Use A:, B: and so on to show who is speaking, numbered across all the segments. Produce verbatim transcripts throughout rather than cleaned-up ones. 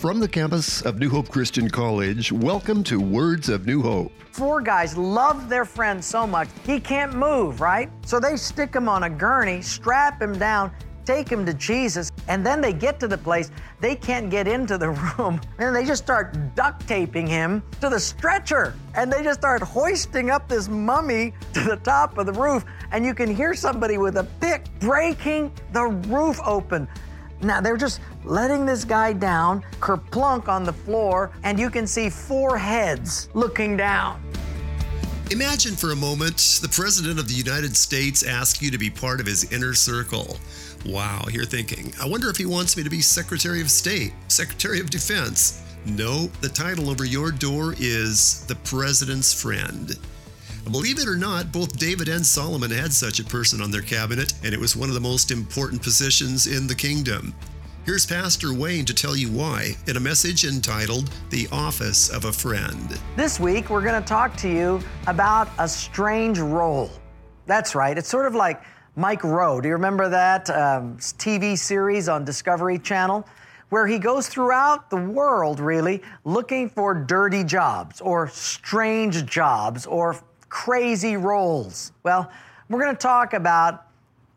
A: From the campus of New Hope Christian College, welcome to Words of New Hope.
B: Four guys love their friend so much, he can't move, right? So they stick him on a gurney, strap him down, take him to Jesus, and then they get to the place, they can't get into the room, and they just start duct taping him to the stretcher, and they just start hoisting up this mummy to the top of the roof, and you can hear somebody with a pick breaking the roof open. Now, they're just letting this guy down, kerplunk on the floor, and you can see four heads looking down.
C: Imagine for a moment the President of the United States asks you to be part of his inner circle. Wow, you're thinking, I wonder if he wants me to be Secretary of State, Secretary of Defense. No, the title over your door is the President's Friend. Believe it or not, both David and Solomon had such a person on their cabinet, and it was one of the most important positions in the kingdom. Here's Pastor Wayne to tell you why in a message entitled, The Office of a Friend.
B: This week, we're going to talk to you about a strange role. That's right, it's sort of like Mike Rowe. Do you remember that um, T V series on Discovery Channel? Where he goes throughout the world, really, looking for dirty jobs or strange jobs or crazy roles. Well, we're going to talk about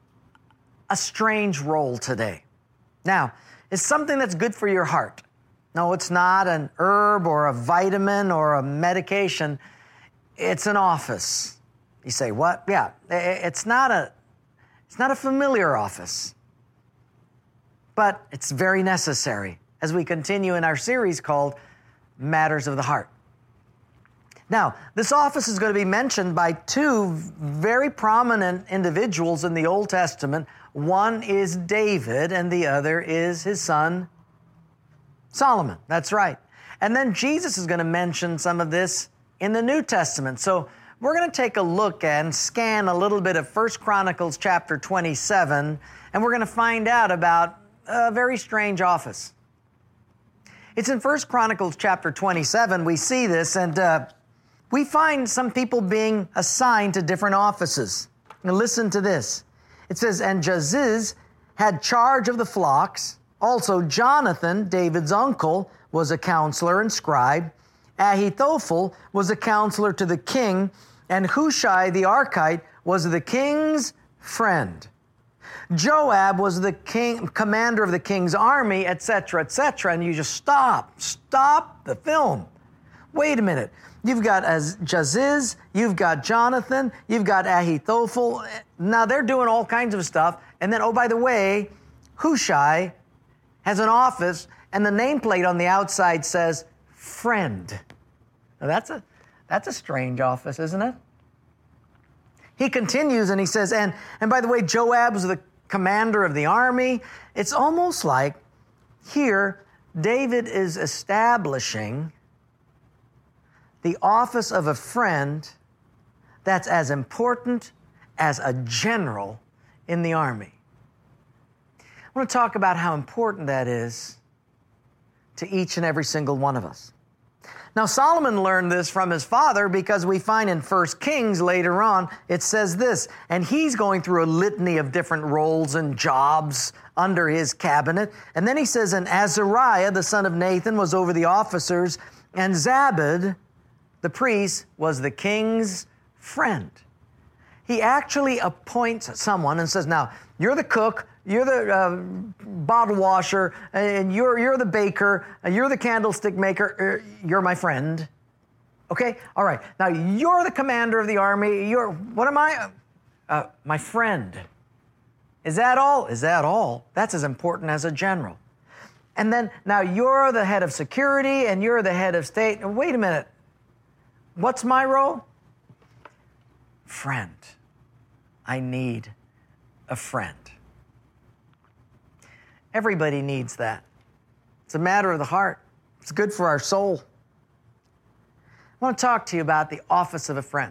B: a strange role today. Now, it's something that's good for your heart. No, it's not an herb or a vitamin or a medication. It's an office. You say, what? Yeah, it's not a, it's not a familiar office, but it's very necessary as we continue in our series called Matters of the Heart. Now, this office is going to be mentioned by two very prominent individuals in the Old Testament. One is David, and the other is his son, Solomon. That's right. And then Jesus is going to mention some of this in the New Testament. So we're going to take a look and scan a little bit of First Chronicles chapter twenty-seven, and we're going to find out about a very strange office. It's in First Chronicles chapter twenty-seven. We see this, and uh, we find some people being assigned to different offices. Now listen to this. It says, and Jaziz had charge of the flocks. Also Jonathan, David's uncle, was a counselor and scribe. Ahithophel was a counselor to the king, and Hushai the Archite was the king's friend. Joab was the king, commander of the king's army, et cetera, et cetera. And you just stop, stop the film. Wait a minute. You've got Jaziz, you've got Jonathan, you've got Ahithophel. Now they're doing all kinds of stuff. And then, oh, by the way, Hushai has an office, and the nameplate on the outside says, friend. Now that's a, that's a strange office, isn't it? He continues and he says, and, and by the way, Joab was the commander of the army. It's almost like here, David is establishing the office of a friend that's as important as a general in the army. I want to talk about how important that is to each and every single one of us. Now, Solomon learned this from his father because we find in First Kings later on, it says this, and he's going through a litany of different roles and jobs under his cabinet. And then he says, and Azariah, the son of Nathan, was over the officers, and Zabad, the priest, was the king's friend. He actually appoints someone and says, now, you're the cook, you're the uh, bottle washer, and you're, you're the baker, and you're the candlestick maker, you're my friend. Okay? All right. Now, you're the commander of the army, you're, what am I? Uh, my friend. Is that all? Is that all? That's as important as a general. And then, now, you're the head of security, and you're the head of state. Wait a minute. What's my role? Friend. I need a friend. Everybody needs that. It's a matter of the heart. It's good for our soul. I want to talk to you about the office of a friend.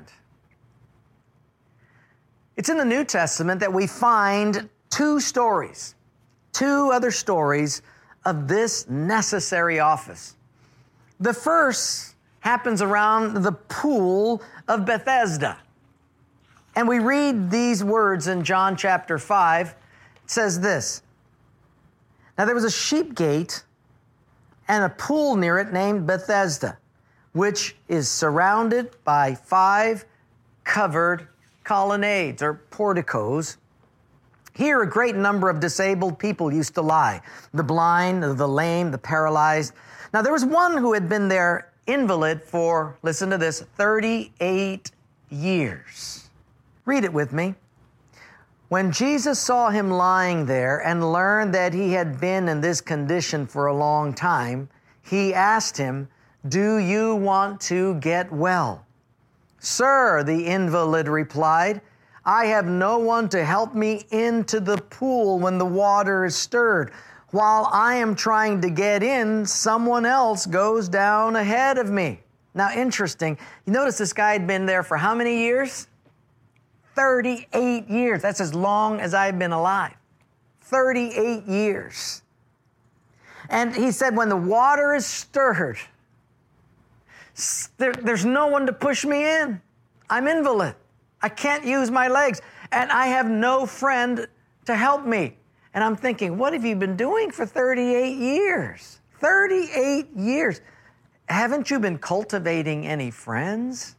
B: It's in the New Testament that we find two stories, two other stories of this necessary office. The first happens around the pool of Bethesda. And we read these words in John chapter five. It says this, now there was a sheep gate and a pool near it named Bethesda, which is surrounded by five covered colonnades or porticos. Here, a great number of disabled people used to lie, the blind, the lame, the paralyzed. Now, there was one who had been there invalid for, listen to this, thirty-eight years. Read it with me. When Jesus saw him lying there and learned that he had been in this condition for a long time, he asked him, "Do you want to get well?" "Sir," the invalid replied, "I have no one to help me into the pool when the water is stirred. While I am trying to get in, someone else goes down ahead of me." Now, interesting. You notice this guy had been there for how many years? thirty-eight years. That's as long as I've been alive. thirty-eight years. And he said, when the water is stirred, there, there's no one to push me in. I'm invalid. I can't use my legs. And I have no friend to help me. And I'm thinking, what have you been doing for thirty-eight years? thirty-eight years. Haven't you been cultivating any friends?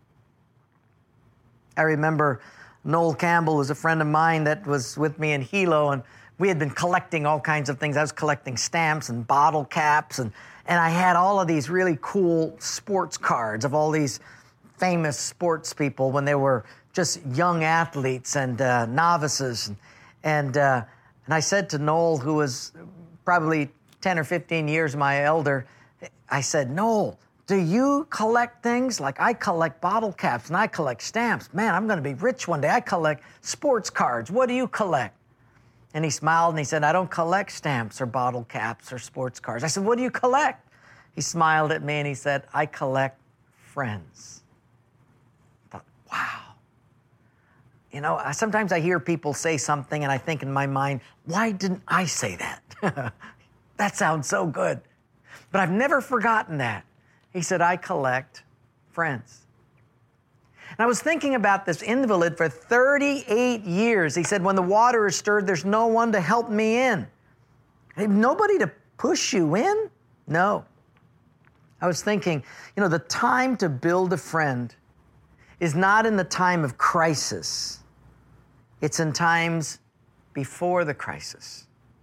B: I remember Noel Campbell was a friend of mine that was with me in Hilo, and we had been collecting all kinds of things. I was collecting stamps and bottle caps, and, and I had all of these really cool sports cards of all these famous sports people when they were just young athletes and uh, novices. And and, uh, and I said to Noel, who was probably ten or fifteen years my elder, I said, "Noel, do you collect things? Like I collect bottle caps and I collect stamps. Man, I'm going to be rich one day. I collect sports cards. What do you collect?" And he smiled and he said, "I don't collect stamps or bottle caps or sports cards." I said, "What do you collect?" He smiled at me and he said, "I collect friends." I thought, wow. You know, sometimes I hear people say something and I think in my mind, why didn't I say that? That sounds so good. But I've never forgotten that. He said, "I collect friends." And I was thinking about this invalid for thirty-eight years. He said, when the water is stirred, there's no one to help me in. Nobody to push you in? No. I was thinking, you know, the time to build a friend is not in the time of crisis. It's in times before the crisis.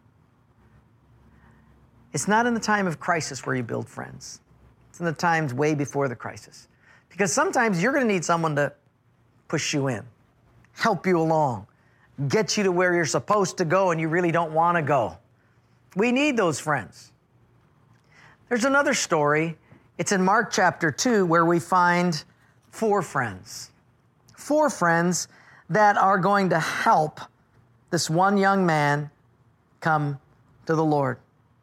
B: It's not in the time of crisis where you build friends. It's in the times way before the crisis. Because sometimes you're going to need someone to push you in, help you along, get you to where you're supposed to go and you really don't want to go. We need those friends. There's another story. It's in Mark chapter two where we find four friends. Four friends that are going to help this one young man come to the Lord.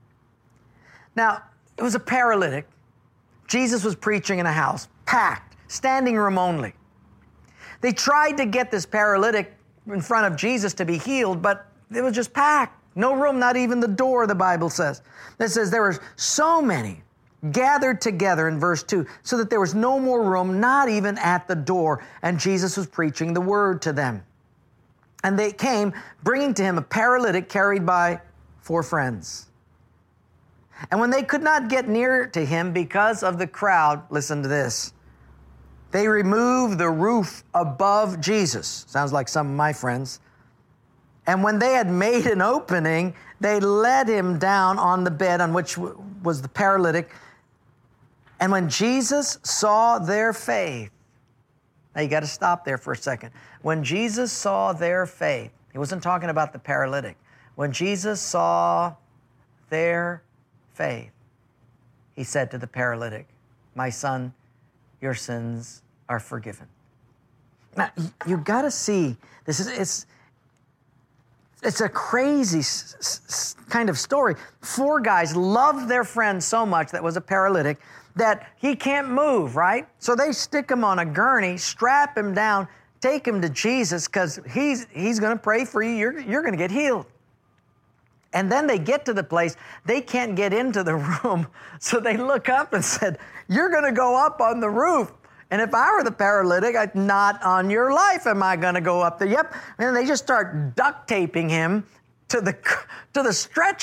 B: Now, it was a paralytic. Jesus was preaching in a house, packed, standing room only. They tried to get this paralytic in front of Jesus to be healed, but it was just packed. No room, not even the door, the Bible says. It says there were so many gathered together in verse two, so that there was no more room, not even at the door, and Jesus was preaching the word to them. And they came, bringing to him a paralytic carried by four friends. And when they could not get near to him because of the crowd, listen to this, they removed the roof above Jesus. Sounds like some of my friends. And when they had made an opening, they let him down on the bed on which was the paralytic. And when Jesus saw their faith, now you got to stop there for a second. When Jesus saw their faith, he wasn't talking about the paralytic. When Jesus saw their faith, he said to the paralytic, "My son, your sins are forgiven." Now, you got to see, this is it's it's a crazy s- s- kind of story. Four guys loved their friend so much that was a paralytic that he can't move, right? So they stick him on a gurney, strap him down, take him to Jesus because he's he's going to pray for you. You're you're going to get healed. And then they get to the place, they can't get into the room. So they look up and said, "You're going to go up on the roof." And if I were the paralytic, I'd, "Not on your life am I going to go up there." Yep. And they just start duct taping him to the to the stretcher.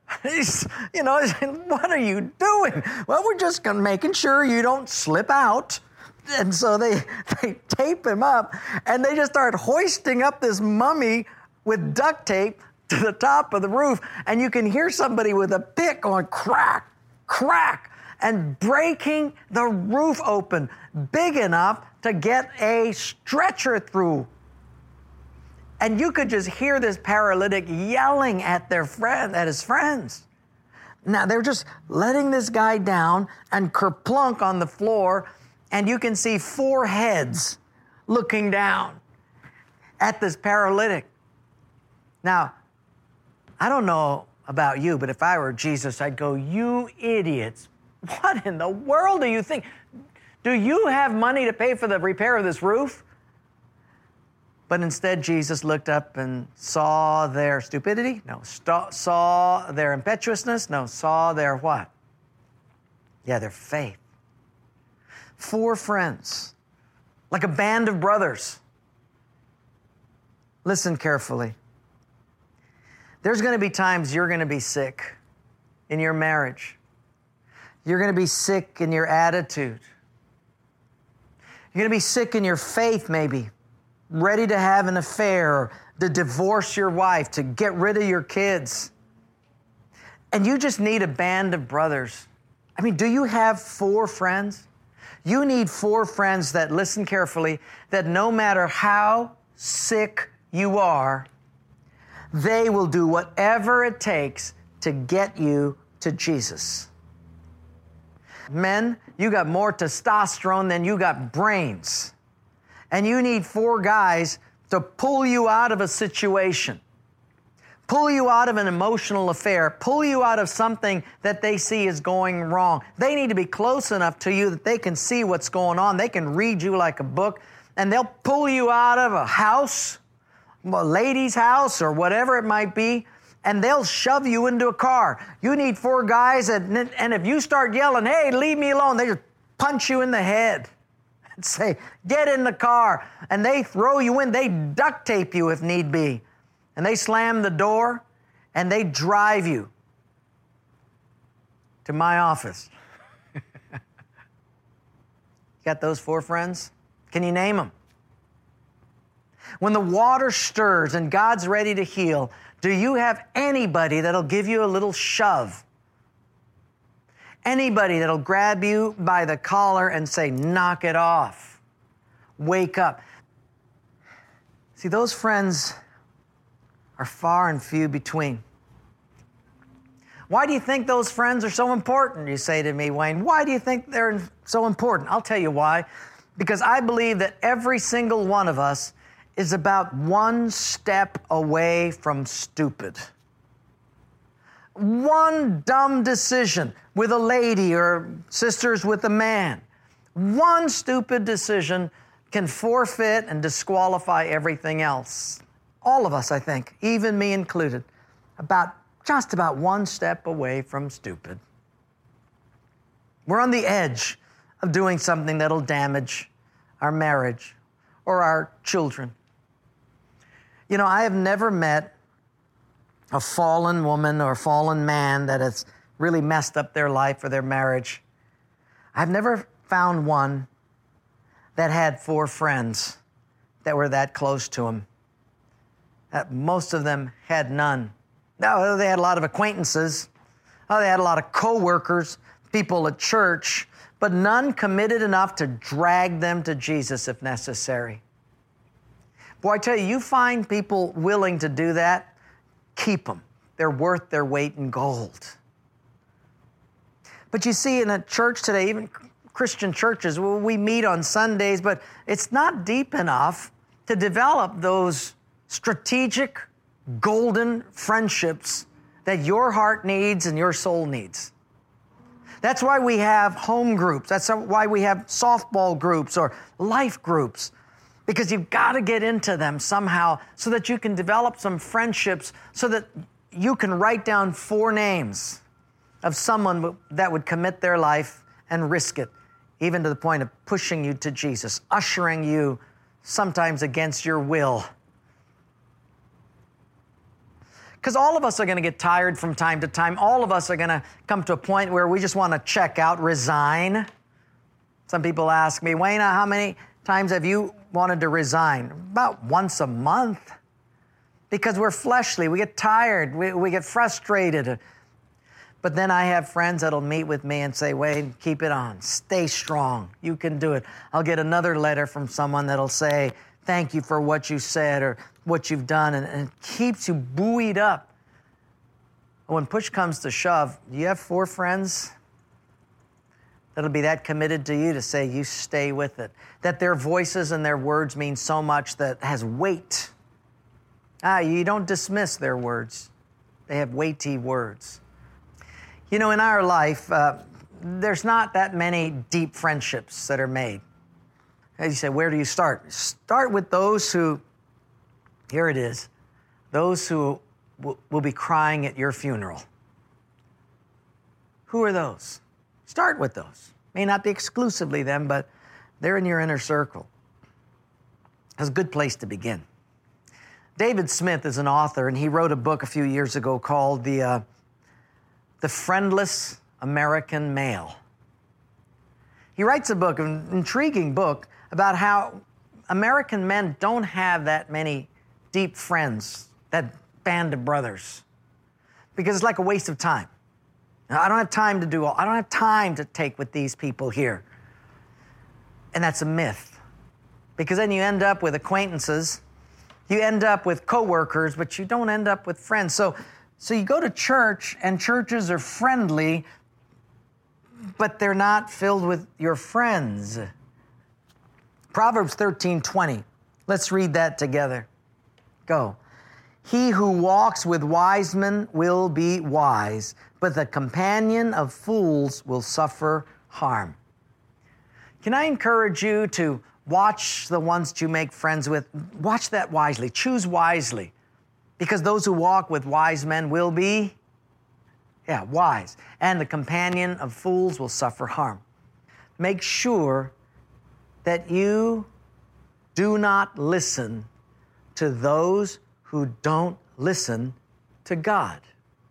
B: He's, you know, what are you doing? Well, we're just gonna making sure you don't slip out. And so they, they tape him up, and they just start hoisting up this mummy with duct tape to the top of the roof. And you can hear somebody with a pick going crack, crack, and breaking the roof open big enough to get a stretcher through. And you could just hear this paralytic yelling at their friend, at his friends. Now, they're just letting this guy down and kerplunk on the floor, and you can see four heads looking down at this paralytic. Now, I don't know about you, but if I were Jesus, I'd go, you idiots. What in the world do you think? Do you have money to pay for the repair of this roof? But instead, Jesus looked up and saw their stupidity? No. St- saw their impetuousness? No. Saw their what? Yeah, their faith. Four friends, like a band of brothers. Listen carefully. There's going to be times you're going to be sick in your marriage. You're going to be sick in your attitude. You're going to be sick in your faith, maybe. Ready to have an affair, or to divorce your wife, to get rid of your kids. And you just need a band of brothers. I mean, do you have four friends? You need four friends that, listen carefully, that no matter how sick you are, they will do whatever it takes to get you to Jesus. Men, you got more testosterone than you got brains. And you need four guys to pull you out of a situation, pull you out of an emotional affair, pull you out of something that they see is going wrong. They need to be close enough to you that they can see what's going on. They can read you like a book, and they'll pull you out of a house, a lady's house, or whatever it might be, and they'll shove you into a car. You need four guys, and, and if you start yelling, hey, leave me alone, they just punch you in the head. Say, get in the car, and they throw you in. They duct tape you if need be, and they slam the door, and they drive you to my office. Got those four friends? Can you name them? When the water stirs and God's ready to heal, do you have anybody that'll give you a little shove? Anybody that'll grab you by the collar and say, knock it off. Wake up. See, those friends are far and few between. Why do you think those friends are so important? You say to me, Wayne, why do you think they're so important? I'll tell you why. Because I believe that every single one of us is about one step away from stupid. One dumb decision with a lady or sisters with a man. One stupid decision can forfeit and disqualify everything else. All of us, I think, even me included, about just about one step away from stupid. We're on the edge of doing something that'll damage our marriage or our children. You know, I have never met a fallen woman or fallen man that has really messed up their life or their marriage. I've never found one that had four friends that were that close to him. Uh, most of them had none. No, they had a lot of acquaintances. Oh, they had a lot of co-workers, people at church, but none committed enough to drag them to Jesus if necessary. Boy, I tell you, you find people willing to do that, keep them. They're worth their weight in gold. But you see, in a church today, even Christian churches, well, we meet on Sundays, but it's not deep enough to develop those strategic, golden friendships that your heart needs and your soul needs. That's why we have home groups. That's why we have softball groups or life groups, because you've got to get into them somehow so that you can develop some friendships so that you can write down four names of someone that would commit their life and risk it, even to the point of pushing you to Jesus, ushering you sometimes against your will. Because all of us are going to get tired from time to time. All of us are going to come to a point where we just want to check out, resign. Some people ask me, Wayne, how many times have you wanted to resign? About once a month. Because we're fleshly. We get tired. We, we get frustrated. But then I have friends that'll meet with me and say, Wayne, keep it on. Stay strong. You can do it. I'll get another letter from someone that'll say, thank you for what you said or what you've done, and, and it keeps you buoyed up. When push comes to shove, do you have four friends that'll be that committed to you to say you stay with it? That their voices and their words mean so much that has weight. Ah, you don't dismiss their words. They have weighty words. You know, in our life, uh, there's not that many deep friendships that are made. As you say, where do you start? Start with those who, here it is, those who w- will be crying at your funeral. Who are those? Start with those. May not be exclusively them, but they're in your inner circle. That's a good place to begin. David Smith is an author, and he wrote a book a few years ago called The, uh, The Friendless American Male. He writes a book, an intriguing book, about how American men don't have that many deep friends, that band of brothers, because it's like a waste of time. Now, I don't have time to do all, I don't have time to take with these people here. And that's a myth, because then you end up with acquaintances, you end up with coworkers, but you don't end up with friends. So, so you go to church, and churches are friendly, but they're not filled with your friends. Proverbs thirteen twenty. Let's read that together. Go. He who walks with wise men will be wise, but the companion of fools will suffer harm. Can I encourage you to watch the ones that you make friends with? Watch that wisely. Choose wisely. Because those who walk with wise men will be, yeah, wise. And the companion of fools will suffer harm. Make sure that you do not listen to those who don't listen to God.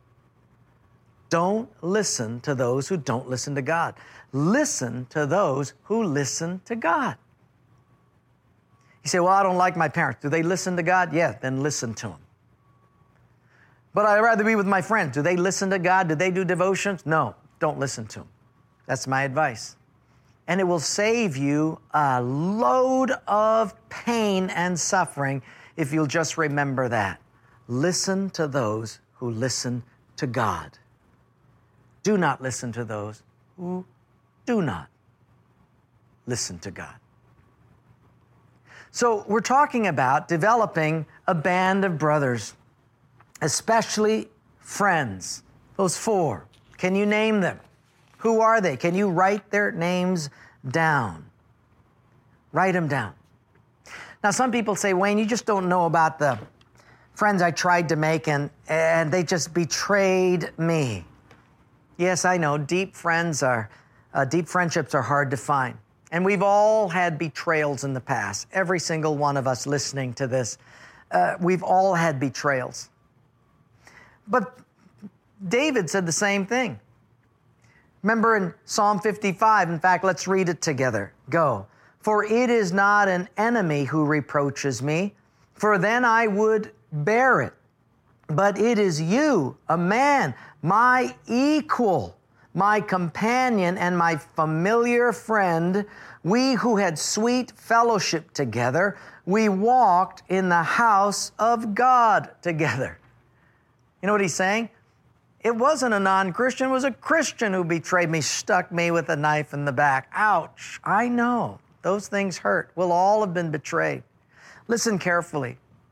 B: Don't listen to those who don't listen to God. Listen to those who listen to God. You say, well, I don't like my parents. Do they listen to God? Yeah, then listen to them. But I'd rather be with my friends. Do they listen to God? Do they do devotions? No, don't listen to them. That's my advice. And it will save you a load of pain and suffering if you'll just remember that. Listen to those who listen to God. Do not listen to those who do not listen to God. So we're talking about developing a band of brothers, especially friends. Those four. Can you name them? Who are they? Can you write their names down? Write them down. Now, some people say, Wayne, you just don't know about the friends I tried to make and, and they just betrayed me. Yes, I know. Deep friends are, uh, deep friendships are hard to find. And we've all had betrayals in the past. Every single one of us listening to this, uh, we've all had betrayals. But David said the same thing. Remember in Psalm fifty-five, in fact, let's read it together. Go. For it is not an enemy who reproaches me, for then I would bear it. But it is you, a man, my equal, my companion and my familiar friend, we who had sweet fellowship together, we walked in the house of God together. You know what he's saying? It wasn't a non-Christian, it was a Christian who betrayed me, stuck me with a knife in the back. Ouch, I know. Those things hurt. We'll all have been betrayed. Listen carefully.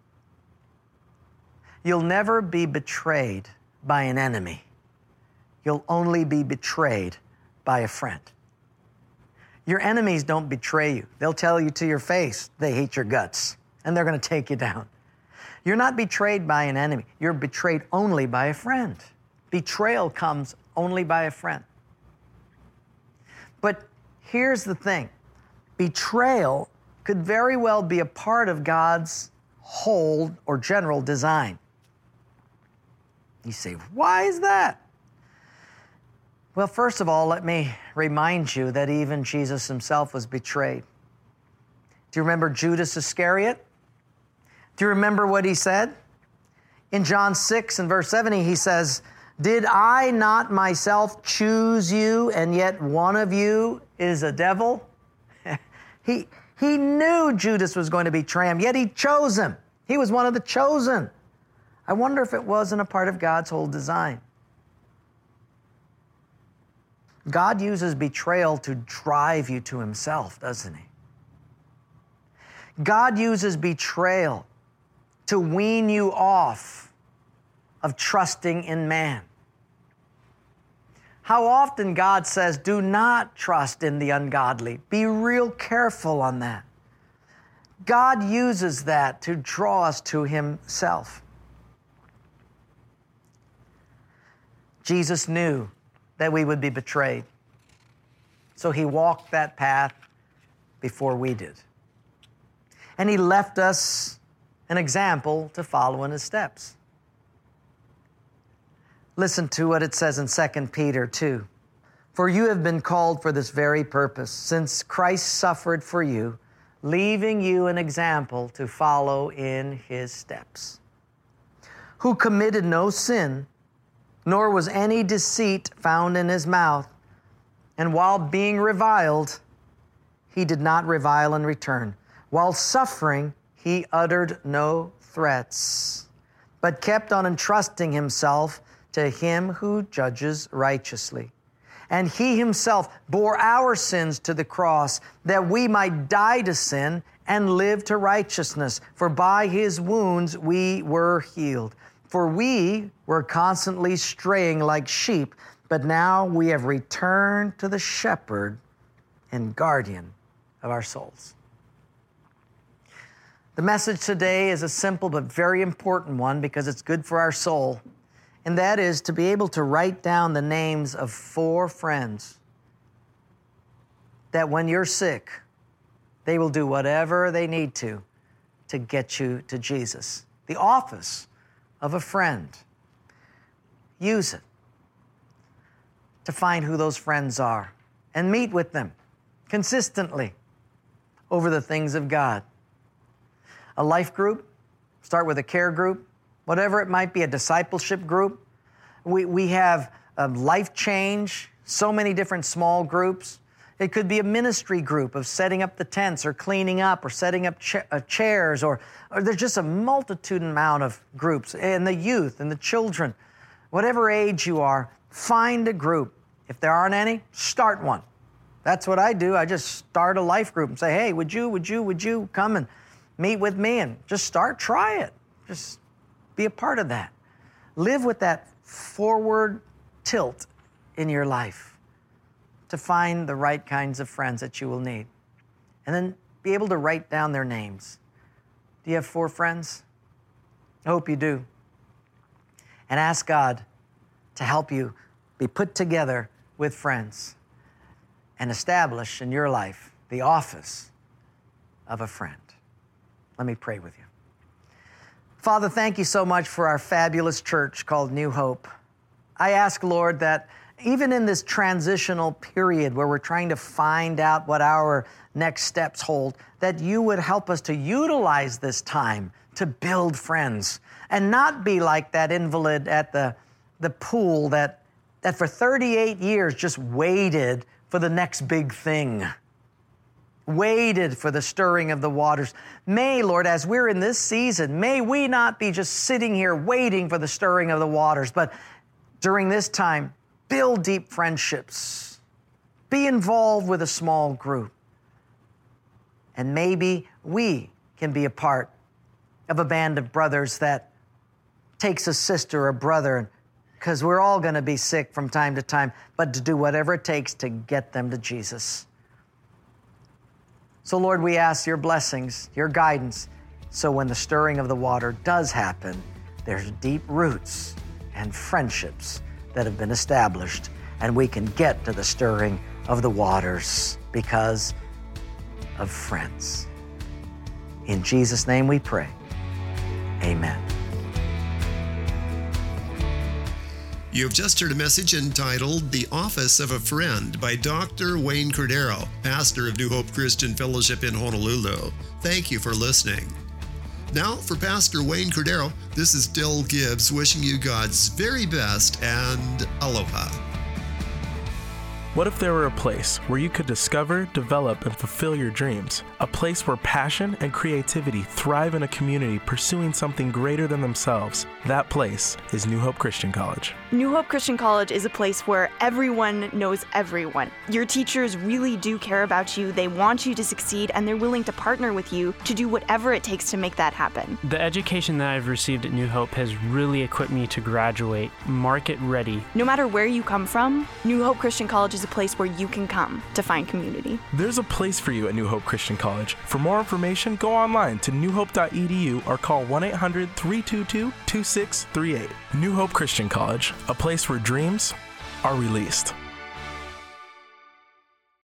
B: You'll never be betrayed by an enemy. You'll only be betrayed by a friend. Your enemies don't betray you. They'll tell you to your face they hate your guts, and they're going to take you down. You're not betrayed by an enemy. You're betrayed only by a friend. Betrayal comes only by a friend. But here's the thing. Betrayal could very well be a part of God's whole or general design. You say, why is that? Well, first of all, let me remind you that even Jesus himself was betrayed. Do you remember Judas Iscariot? Do you remember what he said? In John six and verse seventy, he says, did I not myself choose you, and yet one of you is a devil? he, he knew Judas was going to betray him, yet he chose him. He was one of the chosen. I wonder if it wasn't a part of God's whole design. God uses betrayal to drive you to himself, doesn't he? God uses betrayal to wean you off of trusting in man. How often God says, do not trust in the ungodly. Be real careful on that. God uses that to draw us to himself. Jesus knew that we would be betrayed, so he walked that path before we did. And he left us an example to follow in his steps. Listen to what it says in Second Peter two. For you have been called for this very purpose, since Christ suffered for you, leaving you an example to follow in his steps. Who committed no sin, nor was any deceit found in his mouth. And while being reviled, he did not revile in return. While suffering, he uttered no threats, but kept on entrusting himself to him who judges righteously. And he himself bore our sins to the cross, that we might die to sin and live to righteousness. For by his wounds we were healed. For we were constantly straying like sheep, but now we have returned to the shepherd and guardian of our souls. The message today is a simple but very important one because it's good for our soul, and that is to be able to write down the names of four friends that when you're sick, they will do whatever they need to to get you to Jesus. The office of a friend. Use it to find who those friends are and meet with them consistently over the things of God. A life group, start with a care group, whatever it might be, a discipleship group. We, we have a life change, so many different small groups. It could be a ministry group of setting up the tents or cleaning up or setting up cha- uh, chairs or, or there's just a multitude amount of groups. And the youth and the children, whatever age you are, find a group. If there aren't any, start one. That's what I do. I just start a life group and say, hey, would you, would you, would you come and meet with me and just start, try it. Just be a part of that. Live with that forward tilt in your life to find the right kinds of friends that you will need. And then be able to write down their names. Do you have four friends? I hope you do. And ask God to help you be put together with friends and establish in your life the office of a friend. Let me pray with you. Father, thank you so much for our fabulous church called New Hope. I ask, Lord, that even in this transitional period where we're trying to find out what our next steps hold, that you would help us to utilize this time to build friends and not be like that invalid at the, the pool that, that for thirty-eight years just waited for the next big thing. Waited for the stirring of the waters. May, Lord, as we're in this season, may we not be just sitting here waiting for the stirring of the waters, but during this time, build deep friendships. Be involved with a small group. And maybe we can be a part of a band of brothers that takes a sister or brother, because we're all going to be sick from time to time, but to do whatever it takes to get them to Jesus. So, Lord, we ask your blessings, your guidance, so when the stirring of the water does happen, there's deep roots and friendships that have been established, and we can get to the stirring of the waters because of friends. In Jesus' name we pray. Amen.
C: You have just heard a message entitled The Office of a Friend by Doctor Wayne Cordero, pastor of New Hope Christian Fellowship in Honolulu. Thank you for listening. Now, for Pastor Wayne Cordero, this is Dill Gibbs wishing you God's very best and aloha.
D: What if there were a place where you could discover, develop, and fulfill your dreams? A place where passion and creativity thrive in a community pursuing something greater than themselves. That place is New Hope Christian College.
E: New Hope Christian College is a place where everyone knows everyone. Your teachers really do care about you, they want you to succeed, and they're willing to partner with you to do whatever it takes to make that happen.
F: The education that I've received at New Hope has really equipped me to graduate market ready.
E: No matter where you come from, New Hope Christian College is a place where you can come to find community.
D: There's a place for you at New Hope Christian College. For more information, go online to new hope dot e d u or call one eight hundred, three two two, two six three eight. New Hope Christian College, a place where dreams are released.